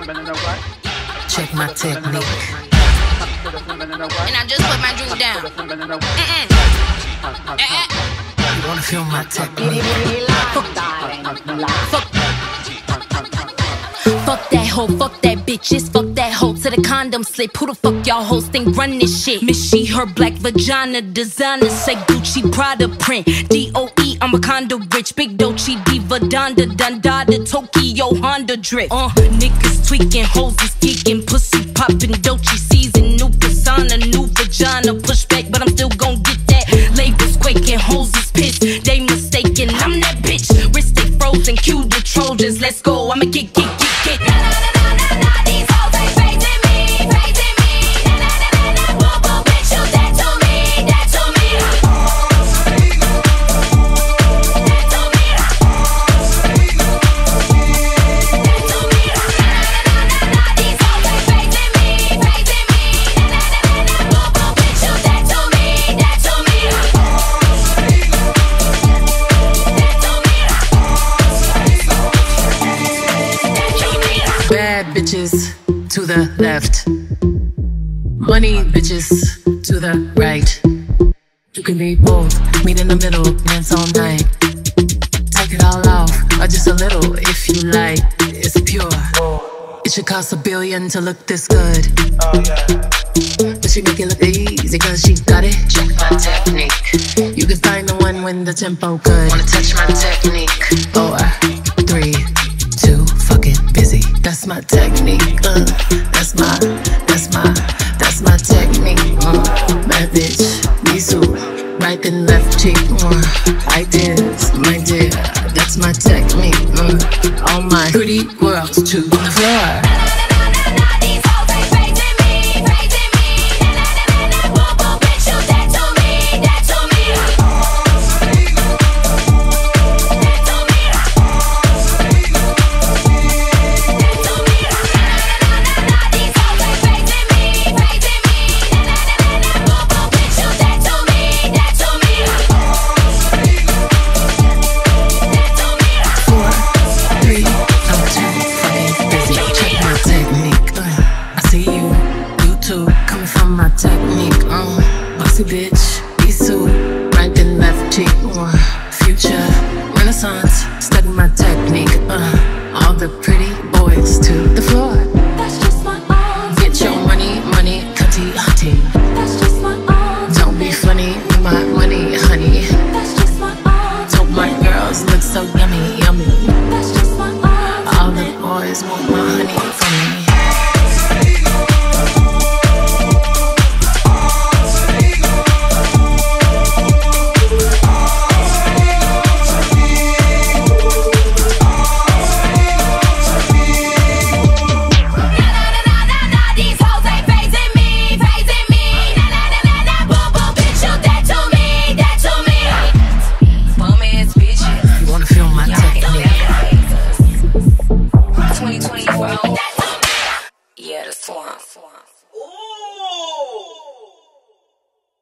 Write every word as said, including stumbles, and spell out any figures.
Check my technique. And I just put my drink down. Mm-mm. Eh-eh. You wanna feel my technique? Fuck. Fuck that hoe, fuck that bitches, fuck that hoe to the condom slip. Who the fuck y'all hoes think run this shit? Miss she, her black vagina designer, say Gucci Prada print. D O E, I'm a condo rich, big Dolce Diva Donda Dundada Tokyo Honda drip. Uh, niggas tweaking, hoes is geeking, pussy popping, Dolce season, new persona, new vagina, push back, but I'm still gon' get that. Labels quaking, hoes is pissed, they mistaken. I'm that bitch, wrist they frozen, cue the Trojans, let's go. I'ma get, get, get, get. Na na na na na na, these hoes ain't praising me, praising me. Na na na na na, boo boo, bitch, you dead to me, dead to me. Dead to me. Dead to me. Na na na na na, these hoes ain't praising me, praising me. Na na na na na, boo boo, bitch, you dead to me, dead to me. Bad bitches to the left, money bitches to the right. You can be both, meet in the middle, dance all night. Take it all off, or just a little if you like. It's pure. It should cost a billion to look this good. But she make it look easy cause she got it. Check my technique. You can find the one when the tempo good. Wanna touch my technique? Four, three, two, fucking busy. That's my technique. Uh, that's my, that's my, that's my technique. Uh, bad bitch, Bisou, right and left cheek. Uh, ideas, my dear, that's my technique. Uh, all my pretty girls to the floor. Bitch, Bisou, right and left cheek. Uh, future, renaissance, study my technique. Uh, all the pretty boys to the floor. That's just my own. Get your money, money, cutty, hottie. That's just my own. Don't be funny with my money, honey. That's just my own. Don't my girls look so yummy, yummy. That's just my own. All the boys want my honey from me. Feel my technique.